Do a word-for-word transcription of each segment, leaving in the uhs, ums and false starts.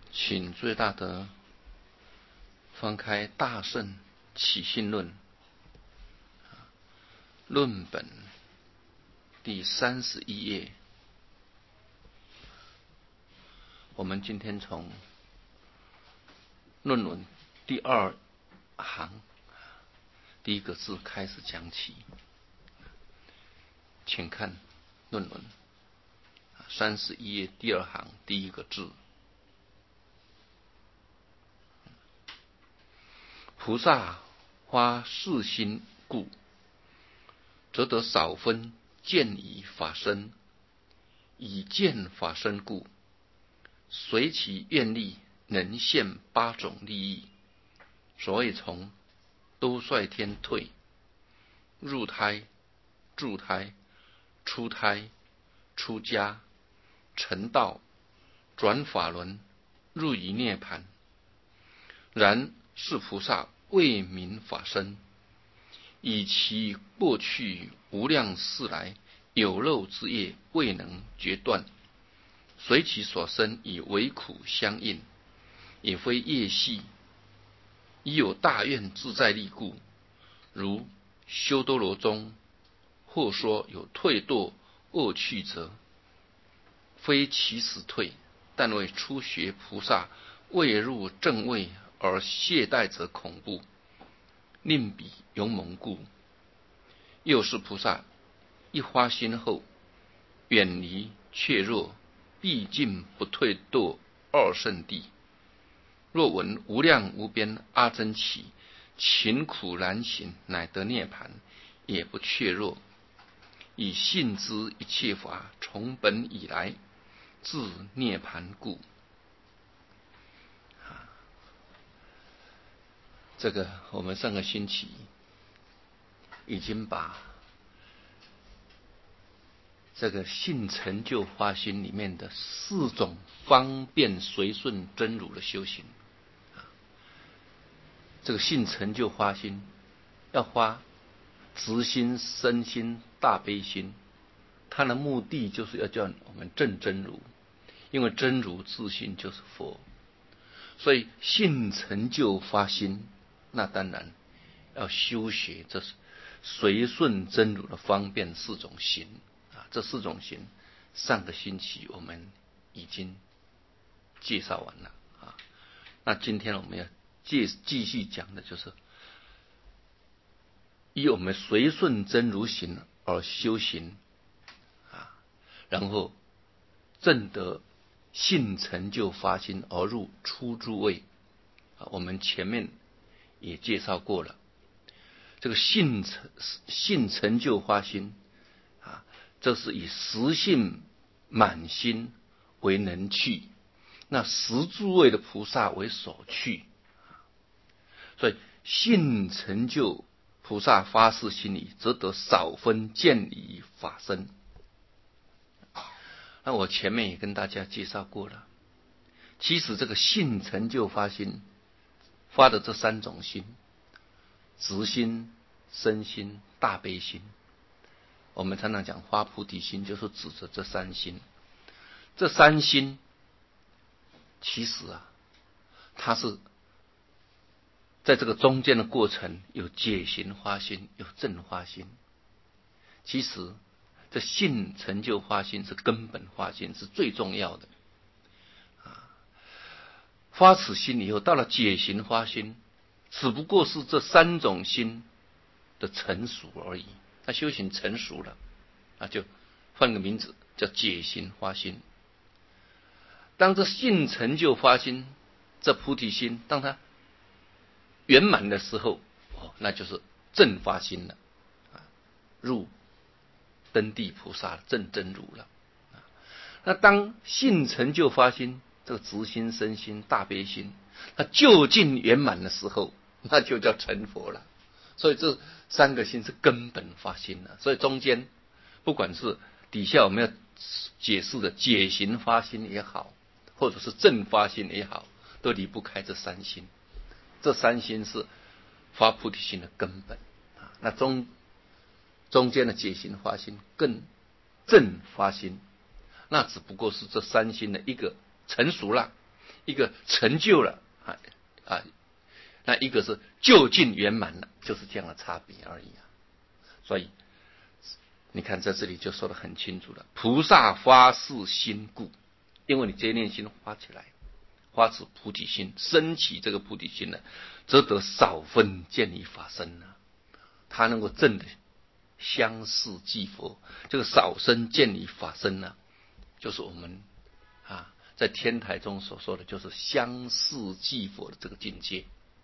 请最大德翻开《大圣起信论》论本第三十一页。我们今天从论文第二行第一个字开始讲起，请看论文三十一页第二行第一个字：菩萨发四心故，则得少分见以法身，以见法身故，随其愿力能现八种利益。所谓从兜率天退，入胎、住胎、出胎、出家、成道、转法轮，入于涅盘。然是菩萨为名法身，以其过去无量世来有漏之业未能决断，随其所生以为苦相应，也非业系，已有大愿自在力故。如修多罗中或说有退堕恶趣者，非其实退，但为初学菩萨未入正位而懈怠者恐怖，令彼勇猛故。又是菩萨一发心后，远离怯弱，毕竟不退堕二圣地。若闻无量无边阿僧祇，勤苦难行，乃得涅盘，也不怯弱，以信知一切法从本以来至涅盘故。这个我们上个星期已经把这个信成就发心里面的四种方便随顺真如的修行，这个信成就发心要发直心、身心、大悲心，它的目的就是要叫我们证真如，因为真如自性就是佛，所以信成就发心，那当然要修学这随顺真如的方便四种行啊，这四种行上个星期我们已经介绍完了啊。那今天我们要继继续讲的就是以我们随顺真如行而修行啊，然后证得信成就发心而入初住位啊。我们前面也介绍过了，这个信成信成就发心啊，这是以实性满心为能去，那十住位的菩萨为所去。所以信成就菩萨发誓心里，则得少分见以法身。那我前面也跟大家介绍过了，其实这个信成就发心发的这三种心，直心、身心、大悲心，我们常常讲发菩提心，就是指着这三心。这三心其实啊，它是在这个中间的过程有解行发心，有正发心。其实这信成就发心是根本发心，是最重要的啊。发此心以后，到了解行发心，只不过是这三种心的成熟而已。他修行成熟了，那就换个名字叫解行发心。当这信成就发心，这菩提心当它圆满的时候，哦，那就是正发心了，啊，入登地菩萨正真如了。啊，那当信成就发心，这个直心、身心、大悲心，它究竟圆满的时候，那就叫成佛了。所以这三个心是根本发心了。所以中间不管是底下我们要解释的解行发心也好，或者是正发心也好，都离不开这三心。这三心是发菩提心的根本啊。那中中间的解行发心更正发心，那只不过是这三心的一个成熟了， 一个成就了啊啊，那一个是就近圆满了，就是这样的差别而已啊。所以你看在这里就说得很清楚了，菩萨发誓心故，因为你这念心发起来，发此菩提心，升起这个菩提心呢，则得少分见离法身呢，他能够证的相似即佛，这个少生见离法身呢，就是我们啊在天台中所说的，就是相似即佛的这个境界。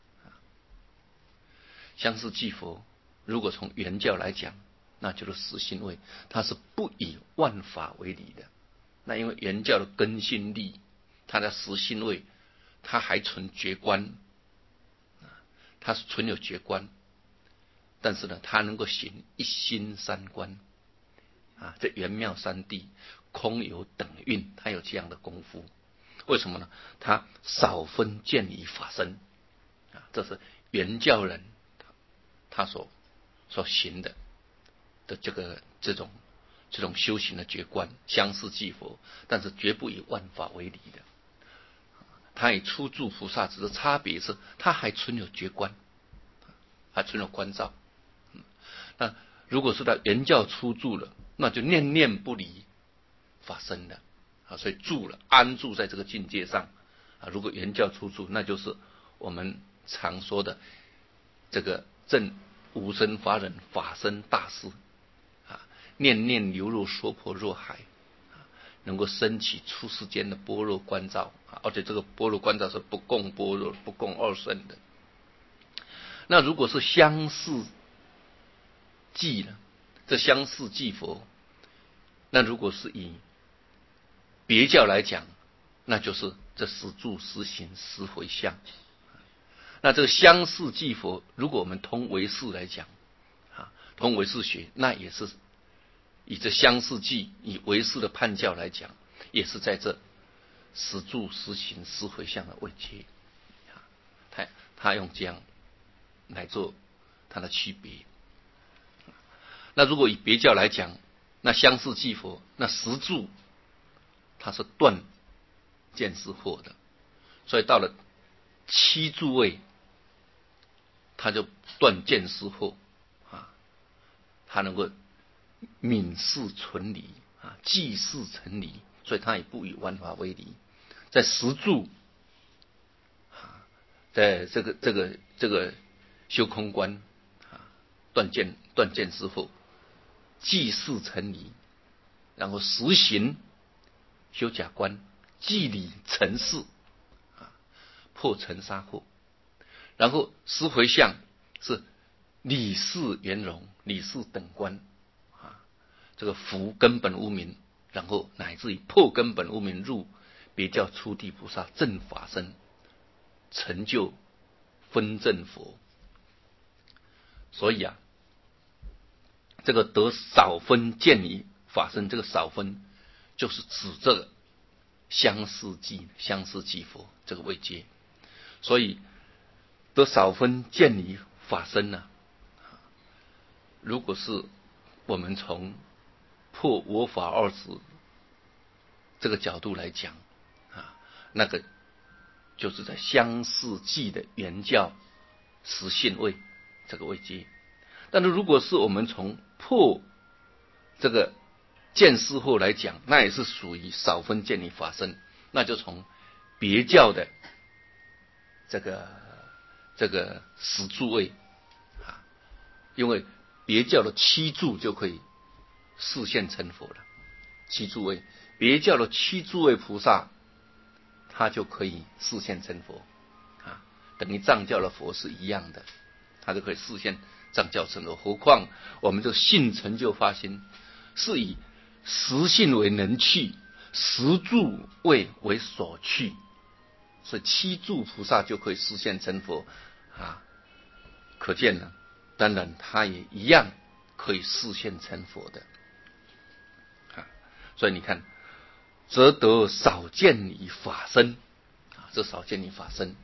相似即佛，如果从原教来讲，那就是实心位，它是不以万法为理的。那因为原教的根性力，它的实心位，它还存觉观，它是存有觉观，但是呢，它能够行一心三观啊，这圆妙三谛，空有等运，它有这样的功夫。为什么呢？它少分见离法身啊，这是原教人他所所行的的这个这种这种修行的觉观，相似即佛，但是绝不以万法为理的。他与初住菩萨只是差别是，他还存有觉观，还存有观照。那如果是他原教初住了，那就念念不离法身的啊，所以住了，安住在这个境界上啊。如果原教初住，那就是我们常说的这个正无生法忍法身大士啊，念念流入娑婆若海，能够升起出世间的般若观照啊，而且这个般若观照是不共般若、不共二圣的。那如果是相似即呢？这相似即佛，那如果是以别教来讲，那就是这十住十行十回向。那这个相似即佛，如果我们通唯识来讲啊，通唯识学，那也是以这相似即，以唯识的判教来讲，也是在这十住十行十回向的位阶啊，他他用这样来做它的区别。那如果以别教来讲，那相似即佛，那十住它是断见思惑的，所以到了七住位，他就断见思惑啊，他能够泯事存离啊，即事成离，所以他也不以万法为离。在十住啊，在这个这个这个修空观啊，断见断见思惑，即事成离，然后实行修假观，即理成事啊，破尘沙惑。然后十回向是理事圆融，理事等观啊，这个伏根本无明，然后乃至于破根本无明入别教初地菩萨正法身，成就分正佛。所以啊，这个得少分见离法身，这个少分就是指这个相似即相似即佛这个位阶。所以得少分见离法身呢、啊，如果是我们从破我法二执这个角度来讲啊，那个就是在相似即的原教实性位这个位阶。但是如果是我们从破这个见思惑来讲，那也是属于少分见离法身，那就从别教的这个这个十住位啊，因为别教的七住就可以示现成佛了。七住位，别教的七住位菩萨，他就可以示现成佛啊，等于藏教的佛是一样的，他就可以示现藏教成佛。何况我们这个信成就发心，是以实性为能去，实住位为所去。所以七住菩萨就可以实现成佛啊，可见呢，当然他也一样可以实现成佛的啊。所以你看，则得少见离法身啊，这少见离法身，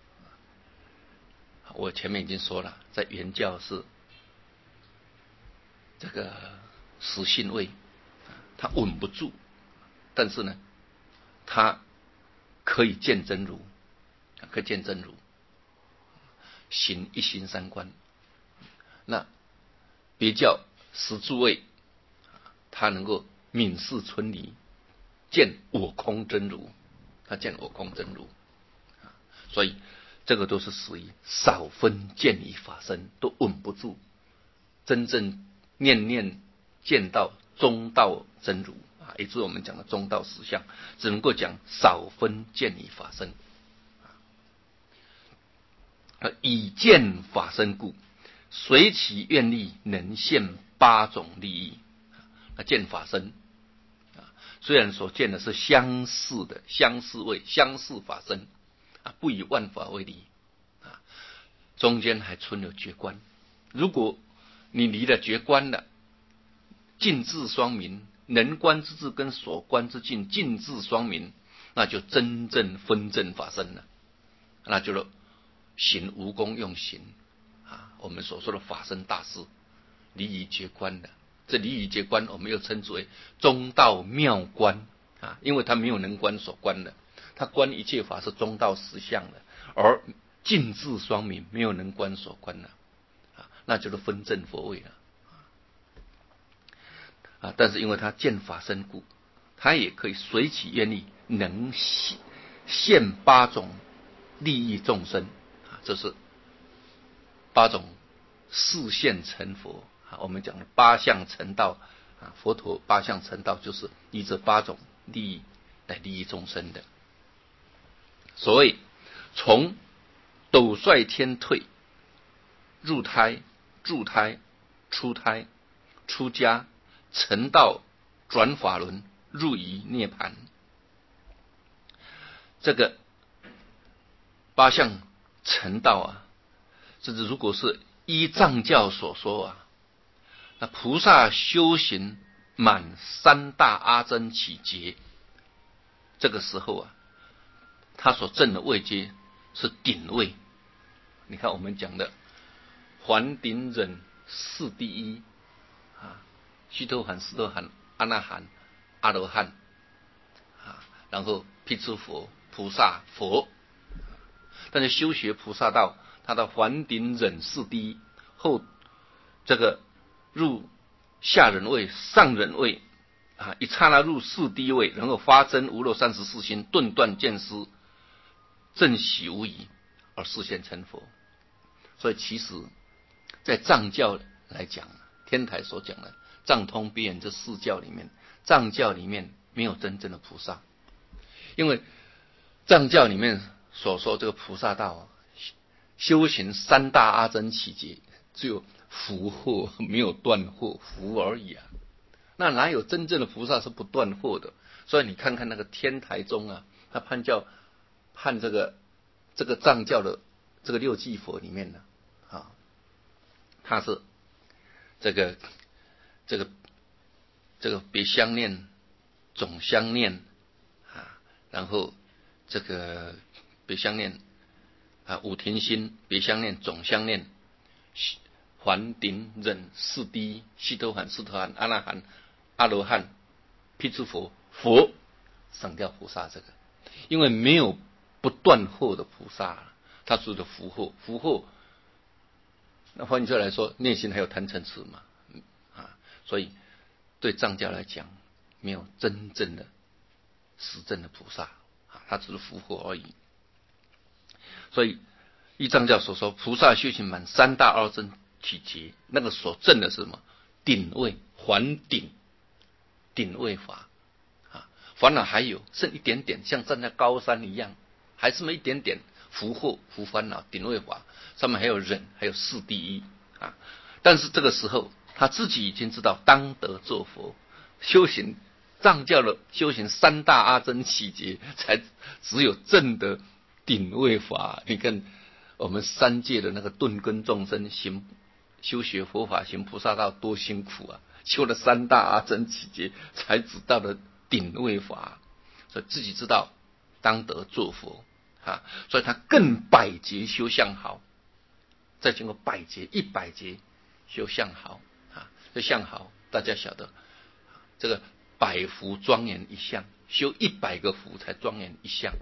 我前面已经说了，在原教是这个实性位，他稳不住，但是呢，他可以见真如，可以见真如，行一心三观。那别教十诸位，他能够泯世春离，见我空真如，他见我空真如，所以这个都是属于少分见已法身，都稳不住。真正念念见到中道真如啊，也就是我们讲的中道实相，只能够讲少分见已法身。以见法身故，随其愿力，能现八种利益。那见法身，虽然所见的是相似的相似位相似法身啊，不以万法为离啊，中间还存有觉观。如果你离了觉观了，尽智双明，能观之智跟所观之境尽智双明，那就真正分证法身了，那就是行无功用行啊，我们所说的法身大事，离于觉观的。这离于觉观，我们又称之为中道妙观啊，因为他没有能观所观的，他观一切法是中道实相的，而尽智双明，没有能观所观的啊，那就是分证佛位了啊。但是因为他见法身故，他也可以随其愿力，能现八种利益众生啊，这是八种示现成佛。我们讲的八相成道啊，佛陀八相成道就是以这八种利益来利益众生的。所谓从斗率天退，入胎、住胎、出胎、出家、成道、转法轮、入于涅槃，这个八相成道啊，这是如果是依藏教所说啊，那菩萨修行满三大阿僧祇劫，这个时候啊，他所证的位阶是顶位。你看我们讲的还顶忍四第一啊，须陀洹、斯陀含、阿那含、阿罗汉啊，然后辟支佛、菩萨、佛。但是修学菩萨道，他的还顶忍四第一后，这个入下人位、上人位啊，一刹那入四第一位，然后发真无漏三十四心，顿断见思，正喜无疑，而示现成佛。所以其实在藏教来讲，天台所讲的藏通别眼这四教里面，藏教里面没有真正的菩萨，因为藏教里面所说这个菩萨道啊，修行三大阿僧祇劫，只有福祸，没有断祸，福而已啊。那哪有真正的菩萨是不断祸的？所以你看看那个天台宗啊，他判教判这个这个藏教的这个六寂佛里面呢啊，他是这个这个这个别相念总相念啊，然后这个别相念啊五停心，别相念总相念，还顶忍四第一，须陀洹、斯陀含、阿那含、阿罗汉、辟支佛、佛，省掉菩萨这个，因为没有不断祸的菩萨，他说的福祸，福祸，那换句话来说，内心还有贪嗔痴嘛，啊，所以对藏教来讲，没有真正的实证的菩萨啊，他只是福祸而已。所以依藏教所说，菩萨修行满三大阿僧祇劫，那个所证的是什么？顶位，还顶，顶位法啊，烦恼还有剩一点点，像站在高山一样，还是没一点点福祸、福烦恼、顶位法，上面还有忍，还有四第一啊。但是这个时候，他自己已经知道当得做佛，修行藏教的修行三大阿僧祇劫，才只有证得顶位法。你看我们三界的那个顿根众生行修学佛法行菩萨道多辛苦啊，修了三大阿僧祇劫才知道了顶位法，所以自己知道当得做佛啊，所以他更百劫修相好，再经过百劫一百劫修相好啊，这相好大家晓得，这个百福庄严一相，修一百个福才庄严一相，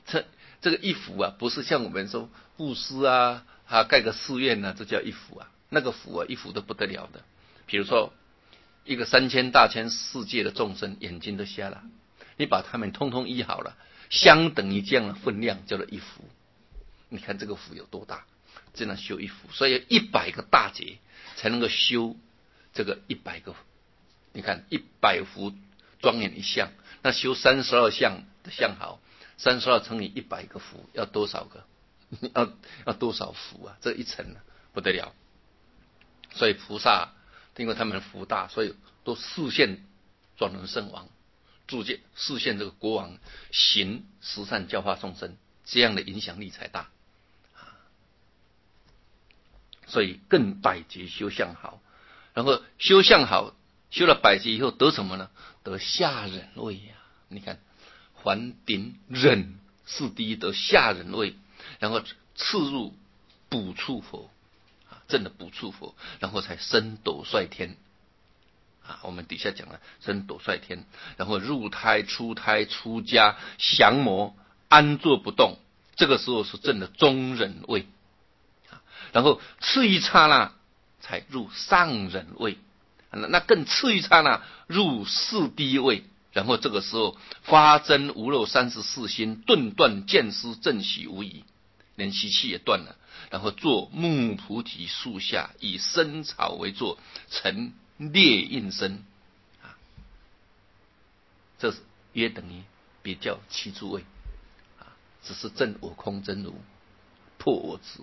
这这个一福啊，不是像我们说布施啊，啊盖个寺院啊，这叫一福啊。那个福啊，一福都不得了的。比如说，一个三千大千世界的众生眼睛都瞎了，你把他们通通医好了，相等于这样的分量叫做一福。你看这个福有多大？这样修一福，所以一百个大劫才能够修这个一百个。你看一百福庄严一相，那修三十二相的相好，三十二乘以一百个福要多少个？要要多少福啊？这一层啊，不得了。所以菩萨因为他们福大，所以都示现转轮圣王，铸见示现这个国王行十善教化众生，这样的影响力才大。所以更百劫修相好，然后修相好，修了百劫以后得什么呢？得下忍位呀、啊！你看，还顶忍是第一，得下忍位，然后次入补处佛啊，正的补处佛，然后才升斗率天啊。我们底下讲了升斗率天，然后入胎、出胎、出家、降魔、安坐不动，这个时候是正的中忍位。然后次一刹那才入上忍位，那更次一刹那入四低位，然后这个时候发真无漏三十四心，顿断见思正喜无疑，连习气也断了。然后坐木菩提树下，以生草为座，成列印身，啊，这是约等于别叫七诸位，啊，只是证我空真如，破我执。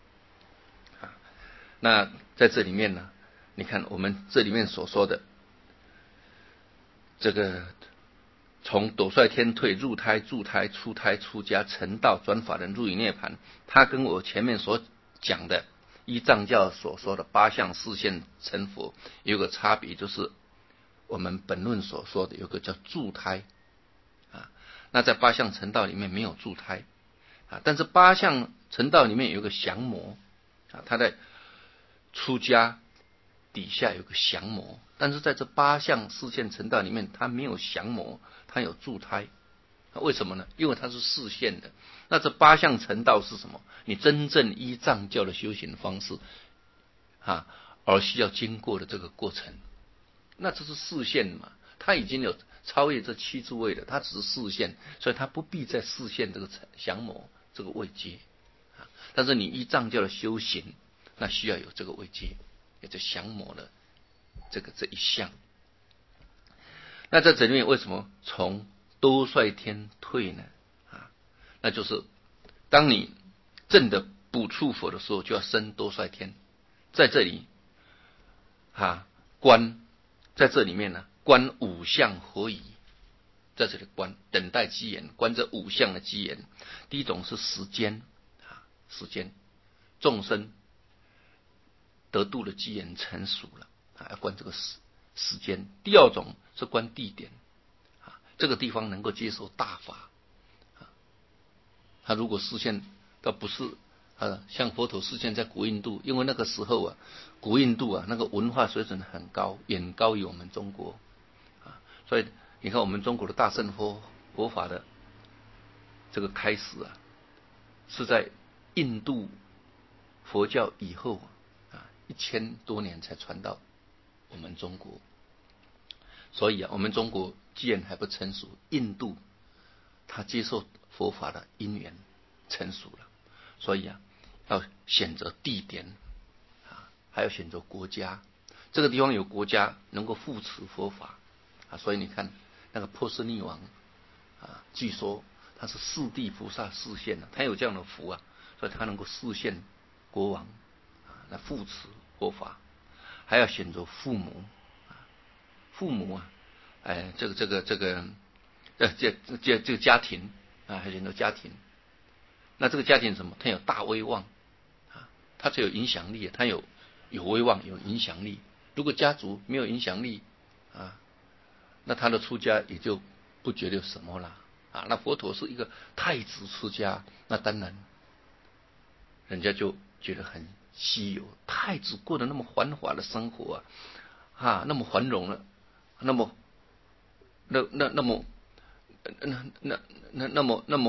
那在这里面呢，你看我们这里面所说的这个从斗率天退、入胎、住胎、出胎、出家、成道、转法轮、入于涅槃，它跟我前面所讲的依藏教所说的八相示现成佛有个差别，就是我们本论所说的有个叫住胎啊，那在八相成道里面没有住胎啊，但是八相成道里面有个降魔啊，它在出家底下有个降魔，但是在这八相示现成道里面，它没有降魔，它有住胎。为什么呢？因为它是示现的。那这八相成道是什么？你真正依藏教的修行方式啊，而需要经过的这个过程，那这是示现嘛？它已经有超越这七诸位了，它只是示现，所以它不必再示现这个降魔这个位阶啊。但是你依藏教的修行，那需要有这个位阶，有这降魔的这个这一项。那在这里面为什么从兜率天退呢？啊，那就是当你正的补处佛的时候，就要升兜率天，在这里啊观，在这里面呢观五相合宜，在这里观等待机缘，观这五相的机缘。第一种是时间啊，时间众生得度的机缘成熟了啊，要观这个时时间。第二种是观地点啊，这个地方能够接受大法啊。他如果视线倒不是啊，像佛陀视线在古印度，因为那个时候啊，古印度啊那个文化水准很高，远高于我们中国啊，所以你看我们中国的大乘佛佛法的这个开始啊，是在印度佛教以后啊，一千多年才传到我们中国。所以啊，我们中国既然还不成熟，印度他接受佛法的因缘成熟了，所以啊，要选择地点啊，还要选择国家。这个地方有国家能够护持佛法啊，所以你看那个波斯匿王啊，据说他是四地菩萨示现的，他有这样的福啊，所以他能够示现国王啊来护持佛法。还要选择父母啊，父母啊，哎，这个这个这个呃这这这个家庭啊，还选择家庭。那这个家庭什么？他有大威望啊，他才有影响力，他有有威望有影响力。如果家族没有影响力啊，那他的出家也就不觉得有什么了啊。那佛陀是一个太子出家，那当然人家就觉得很稀有，太子过得那么繁华的生活啊，啊，那么繁荣了，那么那那那么那那那那么那么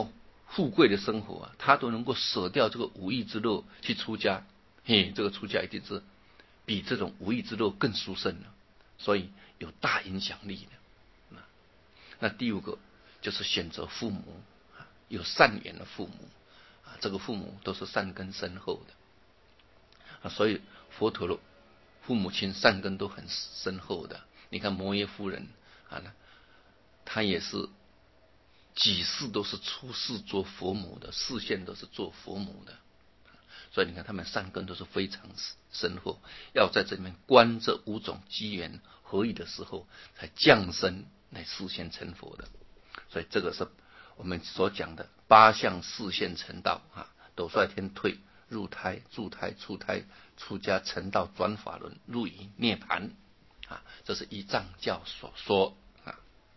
富贵的生活啊，他都能够舍掉这个五欲之乐去出家，嘿，这个出家一定是比这种无欲之乐更殊胜的，所以有大影响力的。那第五个就是选择父母，有善缘的父母，这个父母都是善根深厚的，所以佛陀的父母亲善根都很深厚的。你看摩耶夫人啊，她也是几世都是出世做佛母的，世现都是做佛母的，所以你看他们善根都是非常深厚，要在这里面观这五种机缘合一的时候，才降生来示现成佛的。所以这个是我们所讲的八相示现成道啊，斗率天退入胎住胎出胎出家成道转法轮入于涅盘啊，这是依藏教所说啊。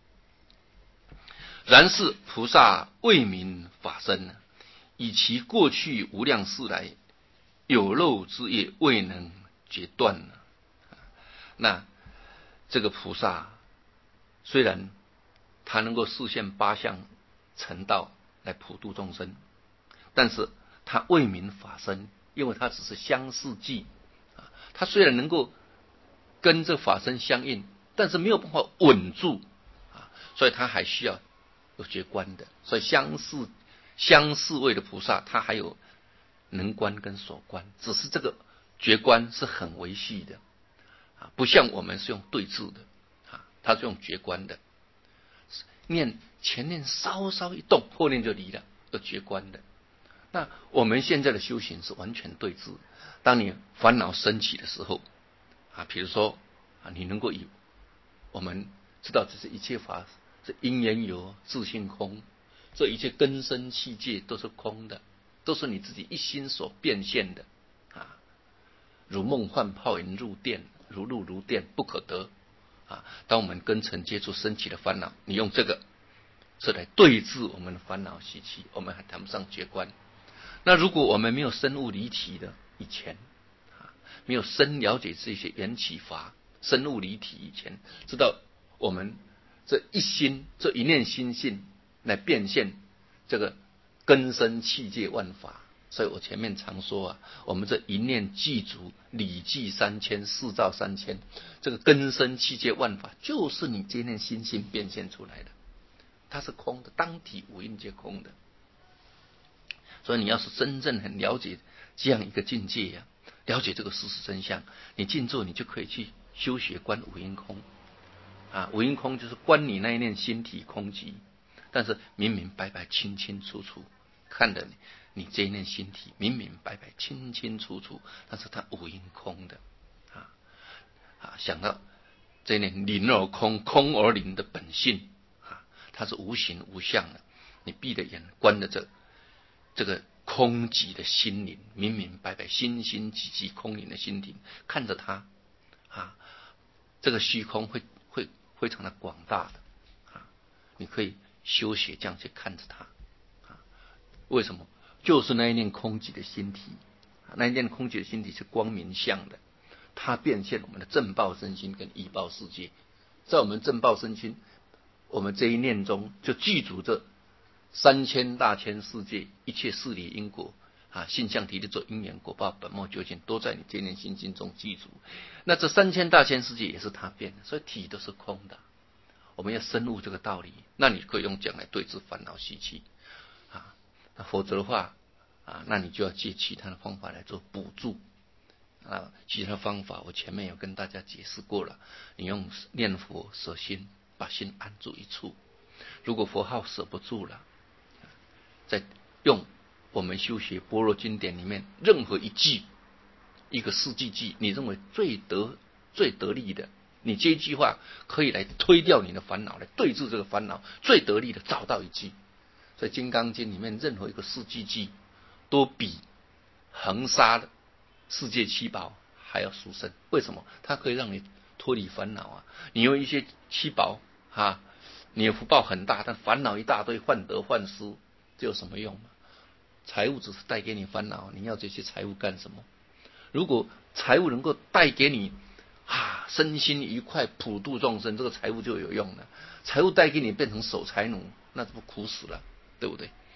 然是菩萨为民法身，以其过去无量世来有漏之业未能决断。那这个菩萨虽然他能够示现八相成道来普度众生，但是他为民法身，因为他只是相似记，他虽然能够跟这法身相应，但是没有办法稳住，所以他还需要有觉观的。所以相似相似位的菩萨，他还有能观跟所观，只是这个觉观是很维系的，不像我们是用对治的，他是用觉观的。念前念稍稍一动，后念就离了，有觉观的。那我们现在的修行是完全对治。当你烦恼升起的时候啊，比如说啊，你能够以我们知道这是一切法是因缘有自性空，这一切根生器界都是空的，都是你自己一心所变现的啊。如梦幻泡影入电，如露如电不可得啊。当我们根尘接触升起的烦恼，你用这个是来对治我们的烦恼习气，我们还谈不上觉观。那如果我们没有深悟离体的以前啊，没有深了解这些缘起法，深悟离体以前，知道我们这一心这一念心性来变现这个根生器界万法。所以我前面常说啊，我们这一念具足理记三千四照三千，这个根生器界万法就是你这念心性变现出来的，它是空的，当体无因皆空的。所以你要是真正很了解这样一个境界呀、啊，了解这个事实真相，你静坐你就可以去修学观无因空啊。无因空就是观你那一念心体空寂，但是明明白白清清楚楚看着你，你这一念心体明明白白清清楚楚，但是它无因空的啊啊！想到这一念灵而空，空而灵的本性啊，它是无形无相的。你闭着眼观的这这个空寂的心灵，明明白白心心寂寂空灵的心灵，看着它啊，这个虚空会会非常的广大的啊，你可以修学这样去看着它啊。为什么？就是那一念空寂的心体，那一念空寂的心体是光明相的，它变现我们的正报身心跟依报世界。在我们正报身心，我们这一念中就具足着三千大千世界一切事理因果啊，性相体力作因缘果报本末究竟，都在你这念心心中记住。那这三千大千世界也是他变的，所以体都是空的。我们要深悟这个道理，那你可以用讲来对治烦恼习气啊。那否则的话啊，那你就要借其他的方法来做补助啊。其他方法我前面有跟大家解释过了，你用念佛舍心，把心安住一处。如果佛号舍不住了，在用我们修学般若经典里面任何一句一个四句句，你认为最得最得力的，你这一句话可以来推掉你的烦恼，来对治这个烦恼，最得力的找到一句。所以《金刚经》里面任何一个四句句都比恒沙的世界七宝还要殊胜。为什么？它可以让你脱离烦恼啊！你用一些七宝啊，你的福报很大，但烦恼一大堆，患得患失，这有什么用吗？财物只是带给你烦恼，你要这些财物干什么？如果财物能够带给你啊身心愉快、普度众生，这个财物就有用了。财物带给你变成守财奴，那不苦死了，对不对？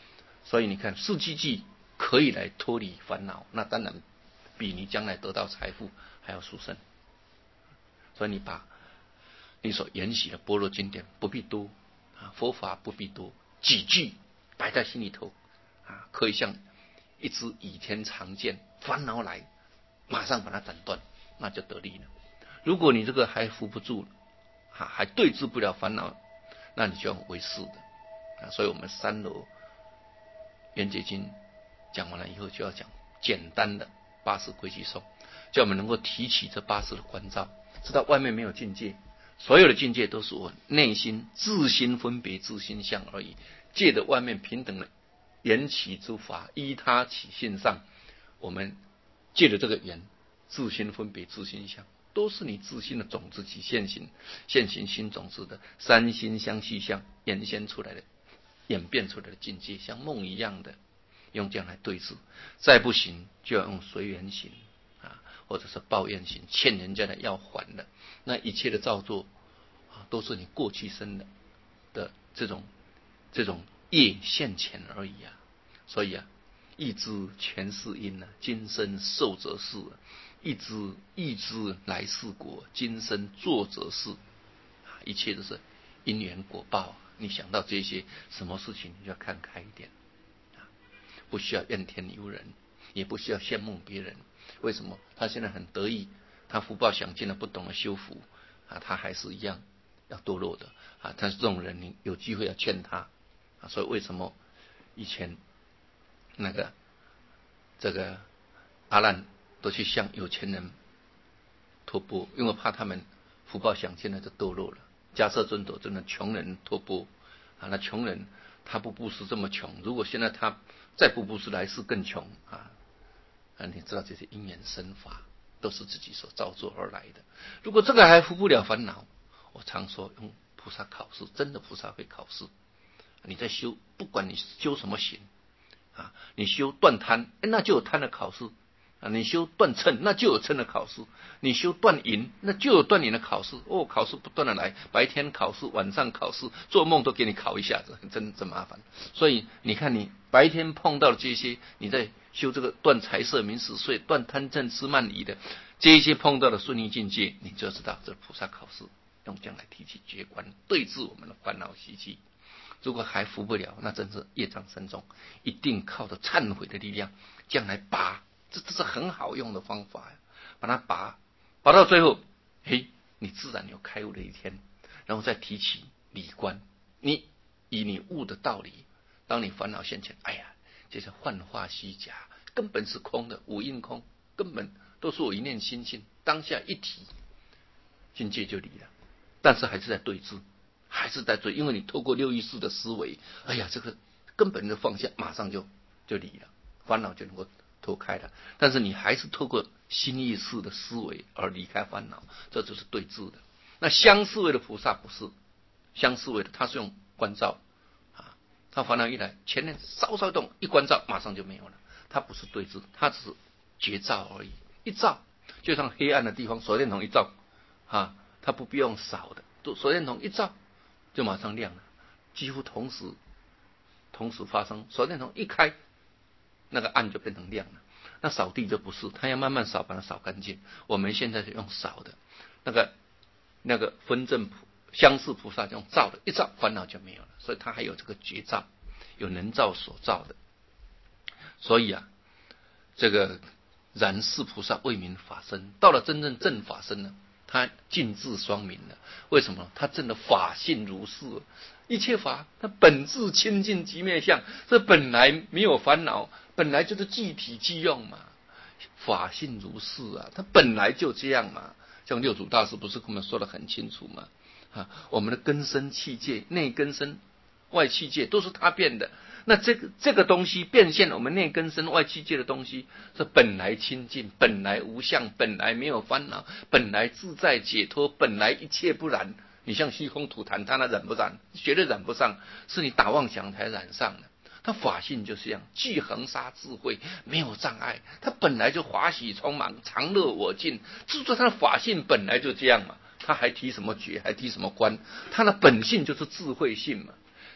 所以你看，四季季可以来脱离烦恼，那当然比你将来得到财富还要殊胜。所以你把你所研习的般若经典不必多啊，佛法不必多，几句摆在心里头啊，可以像一支倚天长剑，烦恼来马上把它斩断，那就得力了。如果你这个还扶不住了，啊，还对治不了烦恼，那你就要为是的啊。所以我们三楼圆觉经讲完了以后，就要讲简单的八识归矩颂，叫我们能够提起这八识的关照，知道外面没有境界，所有的境界都是我内心自心分别自心相而已，借着外面平等的缘起诸法，依他起性上，我们借着这个缘自心分别自心相，都是你自心的种子及现行现行心种子的三心相续相演现出来的演变出来的境界，像梦一样的，用这样来对治。再不行就要用随缘行啊，或者是抱怨行，欠人家的要还的。那一切的造作啊，都是你过去生的的这种这种业现前而已啊。所以啊，亦知前世因啊，今生受则是；亦知亦知来世果，今生作则是。啊，一切都是因缘果报啊。你想到这些什么事情，你就要看开一点啊，不需要怨天尤人，也不需要羡慕别人。为什么？他现在很得意，他福报享尽了，不懂得修福啊，他还是一样要堕落的啊。但是这种人，你有机会要劝他啊。所以为什么以前那个这个阿难都去向有钱人托钵，因为怕他们福报享尽了就堕落了。迦叶尊者真的穷人托钵啊，那穷人他不布施这么穷，如果现在他再不布施，来世更穷啊。啊，你知道这些因缘生法都是自己所造作而来的。如果这个还服不了烦恼，我常说用菩萨考试，真的菩萨会考试。你在修，不管你修什么行啊，你修断贪，那就有贪的考试啊；你修断嗔，那就有嗔的考试；你修断淫，那就有断淫的考试。哦，考试不断的来，白天考试，晚上考试，做梦都给你考一下子，真真麻烦。所以你看，你白天碰到的这些，你在修这个断财色名食睡、断贪嗔痴慢疑的这一些碰到的顺利境界，你就知道这菩萨考试用这样来提起觉观，对治我们的烦恼习气。如果还服不了，那真是业障深重，一定靠着忏悔的力量，这样来拔，这这是很好用的方法呀。把它拔，拔到最后，嘿，你自然有开悟的一天，然后再提起理观，你以你悟的道理，当你烦恼现前，哎呀，这是幻化虚假，根本是空的，五蕴空，根本都是我一念心性，当下一提，境界就离了，但是还是在对治。还是在追，因为你透过六意识的思维，哎呀，这个根本的放下，马上就就离了，烦恼就能够脱开了。但是你还是透过心意识的思维而离开烦恼，这就是对治的。那相思维的菩萨不是相思维的，他是用观照啊，他烦恼一来，前面稍稍动一关照，马上就没有了。他不是对治，他只是觉照而已，一照就像黑暗的地方，手电筒一照啊，他不必用扫的，手电筒一照就马上亮了，几乎同时同时发生。手电筒一开，那个暗就变成亮了。那扫地就不是，他要慢慢扫，把它扫干净。我们现在是用扫的，那个那个分正相似菩萨用照的，一照烦恼就没有了。所以他还有这个觉照，有能照所照的。所以啊，这个然是菩萨为名法身，到了真正正法身呢，他尽智双明了。为什么？他真的法性如是，一切法它本质清净即灭相，这本来没有烦恼，本来就是具体具用嘛。法性如是啊，它本来就这样嘛。像六祖大师不是跟我们说得很清楚吗？啊，我们的根身器界、内根身、外器界都是他变的。那这个这个东西变现我们内根身外器界的东西，是本来清净，本来无相，本来没有烦恼，本来自在解脱，本来一切不染。你像虚空土坛，它那染不染？绝对染不上，是你打妄想才染上的。它法性就是这样，具恒沙智慧，没有障碍。它本来就华喜充满，常乐我净。制作它的法性本来就这样嘛，它还提什么觉，还提什么观？它的本性就是智慧性嘛。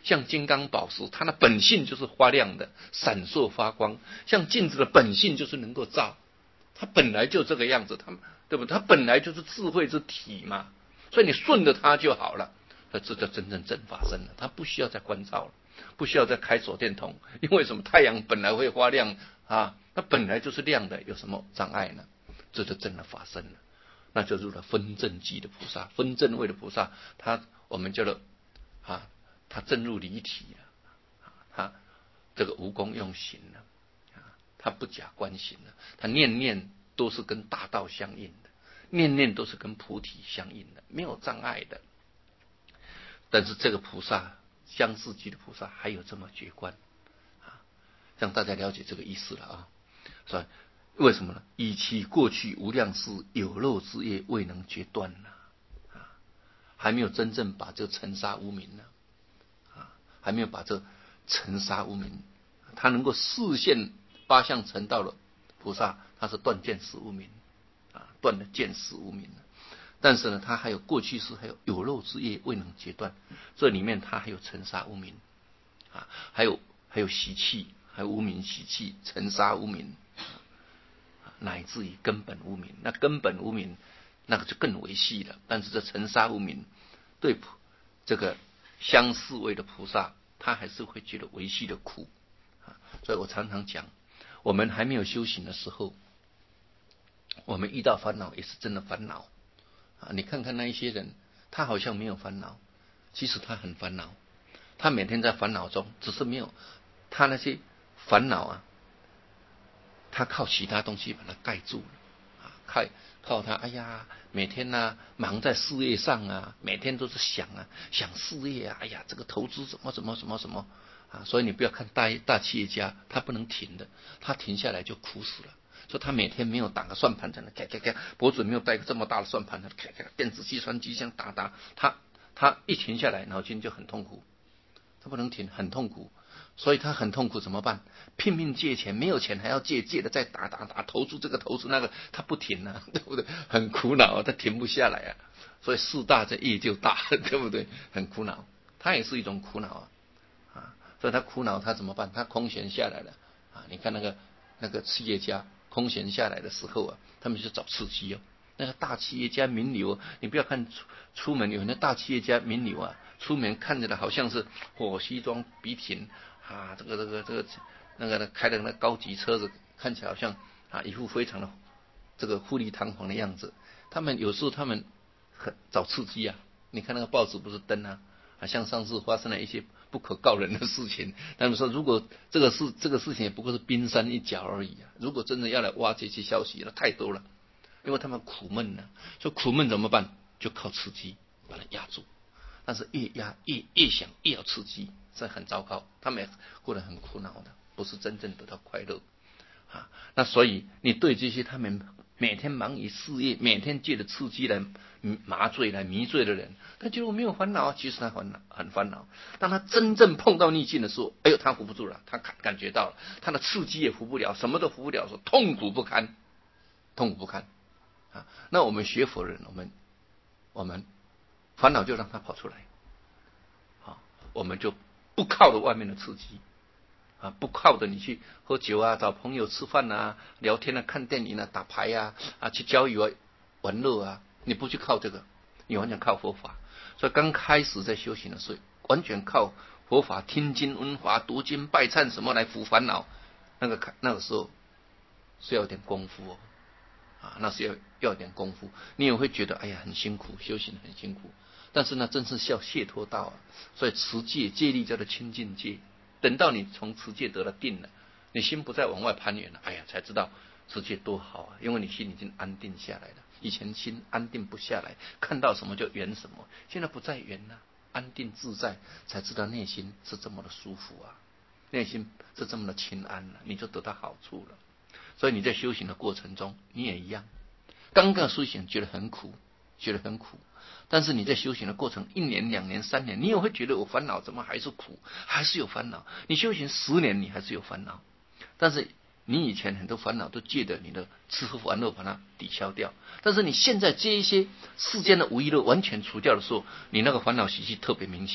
像金刚宝石，它的本性就是发亮的，闪烁发光；像镜子的本性就是能够照，它本来就这个样子，它对不对？它本来就是智慧之体嘛，所以你顺着它就好了。那这就真正正发生了，它不需要再关照了，不需要再开手电筒，因为什么？太阳本来会发亮啊，它本来就是亮的，有什么障碍呢？这就真的发生了，那就入了分正机的菩萨，分正位的菩萨，他我们叫做啊，他正入离体了，他这个无功用行了，他不假观行了，他念念都是跟大道相应的，念念都是跟菩提相应的，没有障碍的。但是这个菩萨，相似机的菩萨还有这么觉观啊，让大家了解这个意思了啊。所以为什么呢？以其过去无量世有漏之业未能决断呢、啊，还没有真正把这尘沙无明呢，啊，还没有把这尘沙无明，他能够示现八相成道的菩萨，他是断见识无明啊，断了见识无明了。但是呢，他还有过去世，还有有漏之业未能决断，这里面他还有尘沙无明啊，还有还有习气，还有无明习气、尘沙无明，乃至于根本无明。那根本无明那个就更为细了。但是这尘沙无明对这个相似位的菩萨，他还是会觉得维系的苦啊。所以我常常讲，我们还没有修行的时候，我们遇到烦恼也是真的烦恼。啊，你看看那一些人，他好像没有烦恼，其实他很烦恼，他每天在烦恼中，只是没有他那些烦恼啊，他靠其他东西把它盖住了啊，靠靠他，哎呀，每天呢、啊、忙在事业上啊，每天都是想啊想事业啊，哎呀，这个投资怎么怎么什么什么啊，所以你不要看大大企业家，他不能停的，他停下来就苦死了。说他每天没有打个算盘在那咔咔咔，脖子没有带个这么大的算盘，咔咔电子计算机这样打打，他他一停下来，脑筋就很痛苦，他不能停，很痛苦，所以他很痛苦怎么办？拼命借钱，没有钱还要借，借的再打打打，投资这个投资那个，他不停啊，对不对？很苦恼，他停不下来啊，所以事大这业就大，对不对？很苦恼，他也是一种苦恼啊，啊，所以他苦恼他怎么办？他空闲下来了啊，你看那个那个企业家。空闲下来的时候啊，他们就找刺激哦。那个大企业家名流，你不要看出出门有很多大企业家名流啊，出门看着的好像是火西装笔挺啊，这个这个这个那个开的那高级车子，看起来好像啊一副非常的这个富丽堂皇的样子。他们有时候他们很找刺激啊，你看那个报纸不是登啊，啊像上次发生了一些不可告人的事情，他们说如果这个事这个事情也不过是冰山一角而已啊，如果真的要来挖这些消息，那太多了，因为他们苦闷呢、啊，所以苦闷怎么办？就靠刺激把它压住，但是越压越越想越要刺激，这很糟糕，他们也过得很苦恼的，不是真正得到快乐啊。那所以你对这些他们每天忙于事业，每天借着刺激来麻醉来迷醉的人，他觉得我没有烦恼，其实他烦恼很烦恼。当他真正碰到逆境的时候，哎呦，他扶不住了，他感感觉到了，他的刺激也扶不了，什么都扶不了，说痛苦不堪，痛苦不堪啊。那我们学佛人，我们我们烦恼就让他跑出来，好，我们就不靠着外面的刺激。啊，不靠着你去喝酒啊，找朋友吃饭啊，聊天啊，看电影啊，打牌啊，啊，去交友啊，玩乐啊，你不去靠这个，你完全靠佛法。所以刚开始在修行的时候，完全靠佛法，听经闻法、读经拜忏什么来伏烦恼，那个那个时候是要有点功夫哦，啊，那是要要有点功夫，你也会觉得哎呀很辛苦，修行很辛苦，但是呢，真是要解脱道啊。所以持戒戒律叫做清净戒。等到你从持戒得了定了，你心不再往外攀缘了，哎呀，才知道持戒多好啊！因为你心已经安定下来了。以前心安定不下来，看到什么就缘什么，现在不再缘了，安定自在，才知道内心是这么的舒服啊，内心是这么的清安了，你就得到好处了。所以你在修行的过程中，你也一样，刚刚修行觉得很苦，觉得很苦。但是你在修行的过程，一年、两年、三年，你也会觉得有烦恼，怎么还是苦，还是有烦恼？你修行十年，你还是有烦恼，但是你以前很多烦恼都借着你的吃喝玩乐把它抵消掉。但是你现在这一些世间的无意乐完全除掉的时候，你那个烦恼习气特别明显，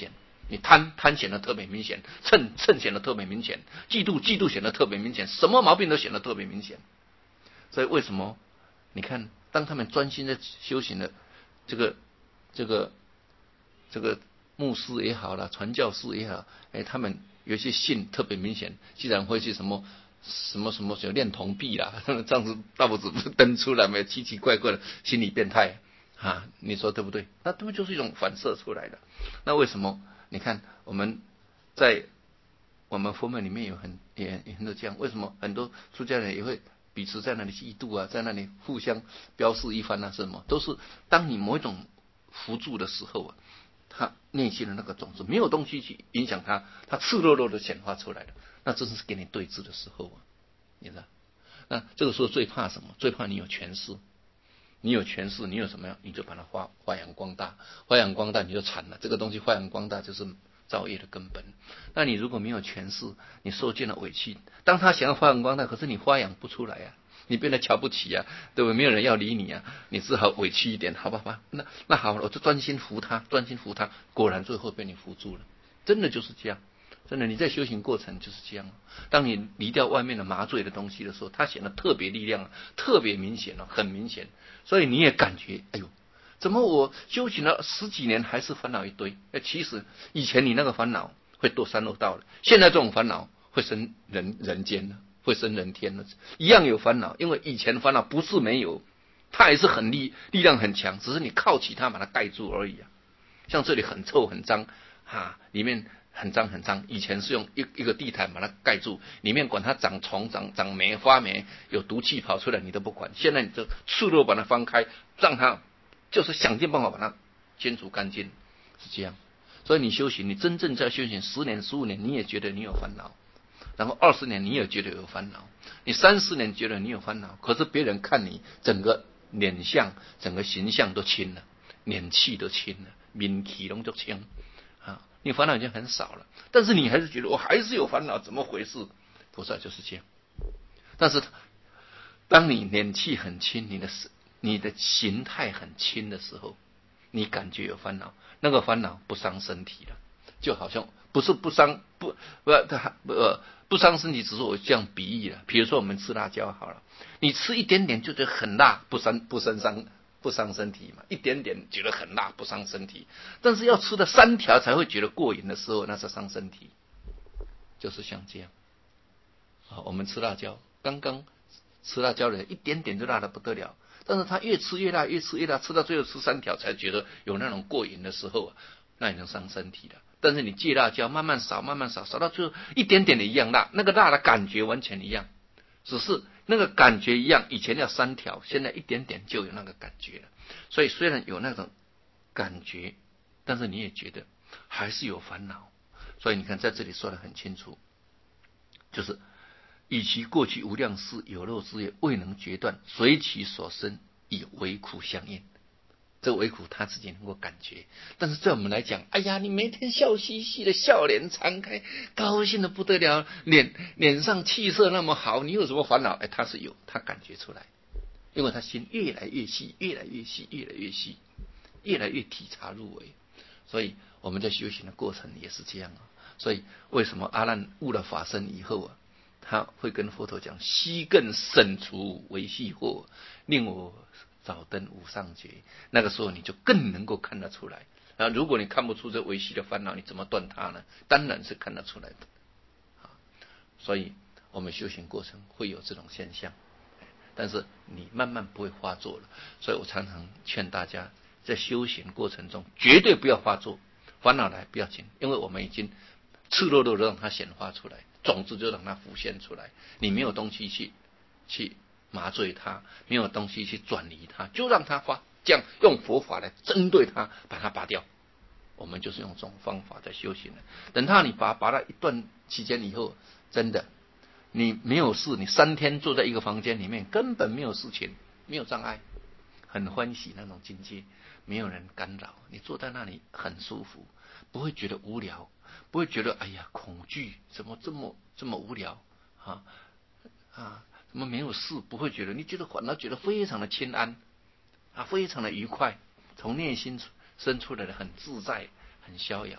你贪贪显得特别明显，嗔嗔显得特别明显，嫉妒嫉妒显得特别明显，什么毛病都显得特别明显。所以为什么你看，当他们专心在修行的这个这个这个牧师也好啦，传教士也好，哎，他们有些信特别明显，既然会去什么什么什么什么恋童癖啦，这样子大拇指不是登出来没有，奇奇怪怪的心理变态啊，你说对不对？那他们就是一种反射出来的。那为什么？你看我们在我们佛门里面有很也也很多这样，为什么很多出家人也会彼此在那里嫉妒啊，在那里互相标示一番啊，什么都是当你某一种扶助的时候啊，他内心的那个种子没有东西去影响他，他赤裸裸的显化出来了，那真是跟你对峙的时候啊，你知道？那这个时候最怕什么？最怕你有权势。你有权势，你有什么样，你就把它发发扬光大，发扬光大你就惨了。这个东西发扬光大就是造业的根本。那你如果没有权势，你受尽了委屈，当他想要发扬光大，可是你发扬不出来啊，你被他瞧不起啊，对不对？没有人要理你啊，你只好委屈一点，好吧吧？那那好了，我就专心扶他，专心扶他，果然最后被你扶住了，真的就是这样。真的，你在修行过程就是这样。当你离掉外面的麻醉的东西的时候，它显得特别力量，特别明显了，很明显。所以你也感觉，哎呦，怎么我修行了十几年还是烦恼一堆？哎，其实以前你那个烦恼会堕三恶道了，现在这种烦恼会生人人间了，会生人天了，一样有烦恼。因为以前烦恼不是没有，它也是很力力量很强，只是你靠起它把它盖住而已啊。像这里很臭很脏，哈、啊，里面。很脏很脏，以前是用一一个地毯把它盖住，里面管它长虫、长长霉、发霉，有毒气跑出来你都不管。现在你就赤裸把它翻开，让它就是想尽办法把它清除干净，是这样。所以你修行，你真正在修行十年、十五年，你也觉得你有烦恼，然后二十年你也觉得有烦恼，你三十年觉得你有烦恼，可是别人看你整个脸相、整个形象都清了，脸气都清了，面气都清。你烦恼已经很少了，但是你还是觉得我还是有烦恼，怎么回事？菩萨就是这样。但是当你脸气很轻，你的你的形态很轻的时候，你感觉有烦恼，那个烦恼不伤身体了，就好像不是不伤不不不不伤身体，只是我这样比喻了。比如说我们吃辣椒好了，你吃一点点就觉得很辣，不伤不生伤。不伤身体嘛，一点点觉得很辣，不伤身体。但是要吃的三条才会觉得过瘾的时候，那是伤身体。就是像这样，啊，我们吃辣椒，刚刚吃辣椒的人一点点就辣得不得了，但是他越吃越辣，越吃越辣，吃到最后吃三条才觉得有那种过瘾的时候啊，那已经伤身体了。但是你戒辣椒，慢慢少，慢慢少，少到最后一点点的一样辣，那个辣的感觉完全一样，只是那个感觉一样，以前要三条，现在一点点就有那个感觉了。所以虽然有那种感觉，但是你也觉得还是有烦恼。所以你看在这里说得很清楚，就是以其过去无量世有漏之业未能决断，随其所生以为苦相应。这为苦他自己能够感觉，但是在我们来讲，哎呀，你每天笑嘻嘻的，笑脸常开，高兴的不得了，脸脸上气色那么好，你有什么烦恼？哎，他是有，他感觉出来，因为他心越来越细，越来越细，越来越细，越来越体察入微。所以我们在修行的过程也是这样啊。所以为什么阿难悟了法身以后啊，他会跟佛陀讲：悉更省除维系惑，令我早登无上觉。那个时候你就更能够看得出来。啊，如果你看不出这维系的烦恼，你怎么断它呢？当然是看得出来的。啊，所以我们修行过程会有这种现象，但是你慢慢不会发作了。所以我常常劝大家，在修行过程中绝对不要发作，烦恼来不要紧，因为我们已经赤裸裸的让它显化出来，种子就让它浮现出来，你没有东西去去麻醉它，没有东西去转移它，就让它发，这样用佛法来针对它，把它拔掉。我们就是用这种方法在修行的。等到你拔拔了一段期间以后，真的你没有事，你三天坐在一个房间里面，根本没有事情，没有障碍，很欢喜那种境界，没有人干扰，你坐在那里很舒服，不会觉得无聊，不会觉得哎呀恐惧，怎么这么这么无聊啊啊，怎么没有事，不会觉得，你觉得反而觉得非常的清安啊，非常的愉快，从内心生出来的很自在，很逍遥。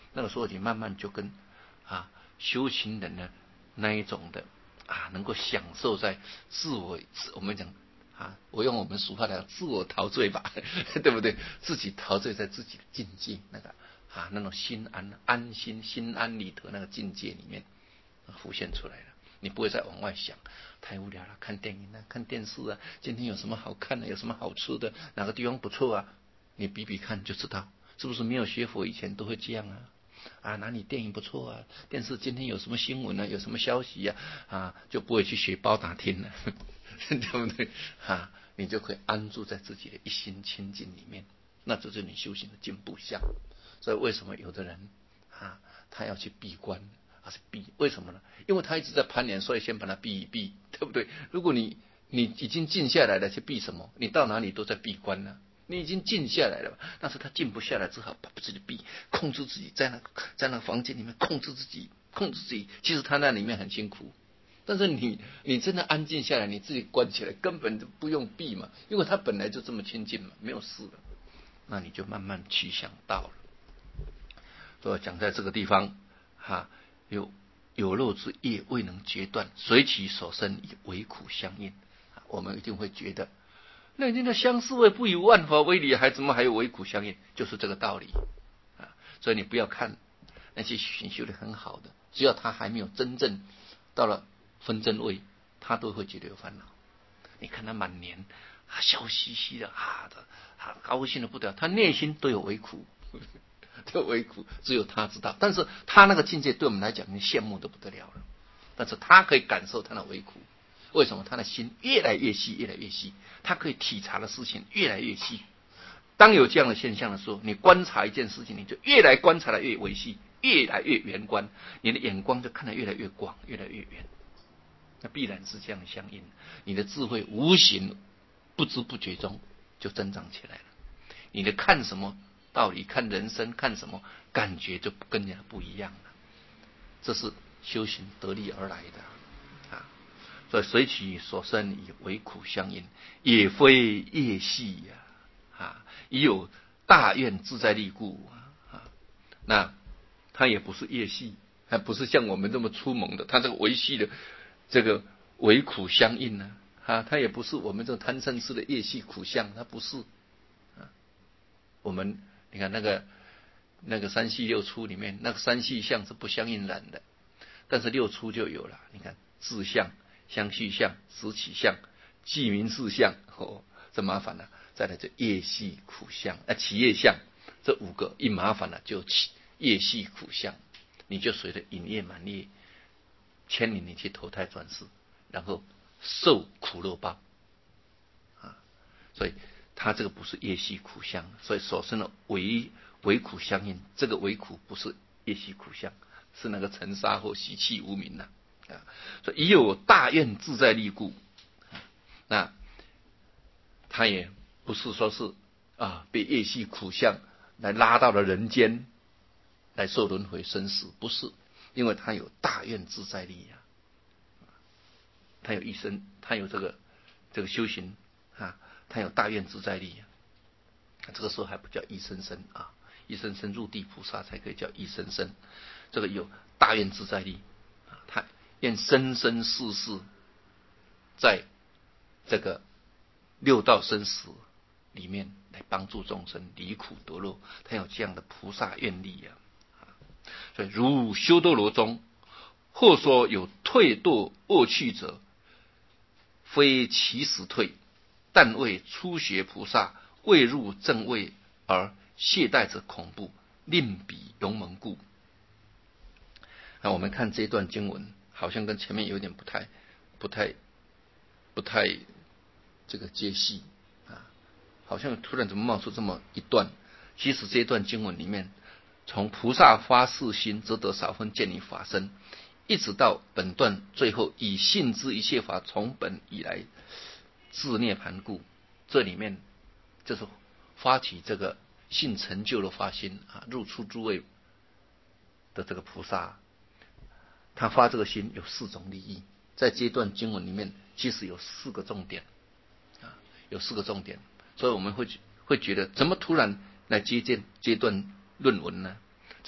那个时候你慢慢就跟啊修行人的那一种的啊，能够享受在自我，我们讲啊，我用我们俗话来讲，自我陶醉吧，对不对？自己陶醉在自己的境界，那个啊，那种心安、安心、心安理得那个境界里面浮现出来了。你不会再往外想，太无聊了，看电影啊，看电视啊，今天有什么好看的，有什么好吃的，哪个地方不错啊？你比比看就知道，是不是没有学佛以前都会这样啊？啊，哪里电影不错啊？电视今天有什么新闻呢、啊？有什么消息呀、啊？啊，就不会去学包打听了，对不对？啊，你就可以安住在自己的一心清净里面，那就是你修行的进步相。所以为什么有的人啊，他要去闭关，他是闭，为什么呢？因为他一直在攀岩，所以先把它闭一闭，对不对？如果你你已经静下来了，去闭什么？你到哪里都在闭关呢、啊？你已经静下来了，但是他静不下来，只好把自己闭，控制自己，在那在那房间里面控制自己，控制自己。其实他那里面很辛苦，但是你你真的安静下来，你自己关起来，根本就不用闭嘛，因为他本来就这么清净嘛，没有事了。那你就慢慢去想到了。所以讲在这个地方，哈，有有漏之业未能决断，随其所生以为苦相应。我们一定会觉得。那已经的相思味不以万法为理，还怎么还有为苦相应？就是这个道理啊！所以你不要看那些修修的很好的，只要他还没有真正到了分真位，他都会觉得有烦恼。你看他满年啊笑嘻嘻的啊的啊高兴的不得了，他内心都有为苦，都有为苦，只有他知道。但是他那个境界对我们来讲，你羡慕的不得了了。但是他可以感受他的为苦。为什么他的心越来越细，越来越细？他可以体察的事情越来越细。当有这样的现象的时候，你观察一件事情，你就越来观察的越微细，越来越圆观，你的眼光就看得越来越广，越来越远。那必然是这样相应，你的智慧无形不知不觉中就增长起来了。你的看什么道理，看人生，看什么感觉就跟人家不一样了。这是修行得力而来的。所以随其所生以为苦相应，也非业系呀、啊，啊，已有大愿自在力故啊。那他也不是业系，还不是像我们这么粗猛的，他这个为系的这个为苦相应呢、啊，啊，他也不是我们这种贪嗔痴的业系苦相，他不是啊。我们你看那个那个三系六出里面，那个三系相是不相应染的，但是六出就有了。你看自相。相续相、实起相、记名事相，哦，这麻烦了。再来就业系苦相，啊，起业相，这五个一麻烦了，就起业系苦相，你就随着引业满业牵引你去投胎转世，然后受苦乐报啊。所以他这个不是业系苦相，所以所生的为为苦相应，这个为苦不是业系苦相，是那个尘沙或习气无明呐、啊。啊，所以已有大愿自在力故，那他也不是说是啊被业系苦相来拉到了人间来受轮回生死，不是，因为他有大愿自在力呀、啊，他有一生，他有这个这个修行啊，他有大愿自在力呀、啊，这个时候还不叫一生生啊，一生生入地菩萨才可以叫一生生，这个有大愿自在力啊，他。愿生生世世在这个六道生死里面来帮助众生离苦得乐，他有这样的菩萨愿力啊。所以如修多罗中，或说有退堕恶趣者，非其实退，但为初学菩萨未入正位而懈怠者恐怖，令彼勇猛故。那我们看这段经文。好像跟前面有点不太、不太、不太这个接系啊，好像突然怎么冒出这么一段？其实这一段经文里面，从菩萨发誓心，则得少分见于法身，一直到本段最后以信知一切法从本以来自涅盘故，这里面就是发起这个信成就的发心啊，入出诸位的这个菩萨。他发这个心有四种利益，在这段经文里面，其实有四个重点啊，有四个重点，所以我们会会觉得，怎么突然来接见这段论文呢？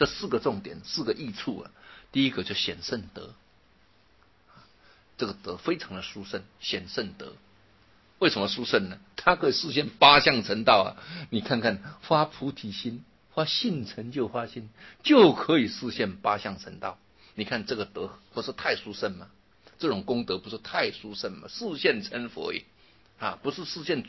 这四个重点，四个益处啊。第一个就显圣德，这个德非常的殊胜，显圣德。为什么殊胜呢？它可以实现八相成道啊！你看看发菩提心，发信成就发心，就可以实现八相成道。你看这个德不是太殊胜吗？这种功德不是太殊胜吗？示现成佛也啊，不是示现